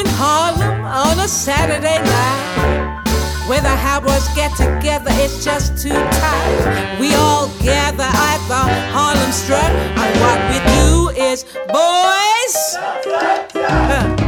in Harlem on a Saturday night, where the hot boys get together, it's just too tight. We all gather at the Harlem Strut, and what we do is, boys,